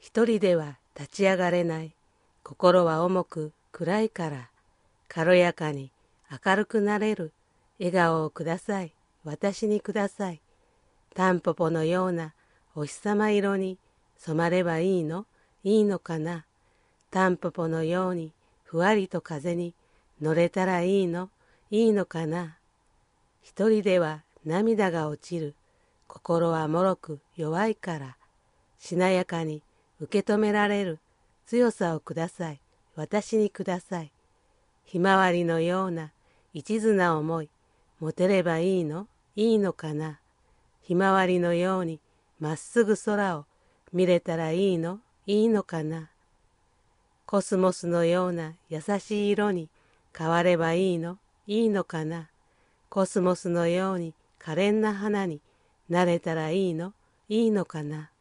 一人では立ち上がれない。心は重く暗いから。軽やかに明るくなれる笑顔をください。私にください。タンポポのようなお日様色に染まればいいの？いいのかな？タンポポのようにふわりと風に乗れたらいいの？いいのかな？一人では涙が落ちる。心はもろく弱いから。しなやかに受け止められる強さをください。私にください。ひまわりのような一途な思い持てればいいの？いいのかな？ひまわりのようにまっすぐ空を見れたらいいの？いいのかな？コスモスのような優しい色に変わればいいの？いいのかな？コスモスのように可憐な花になれたらいいの？いいのかな？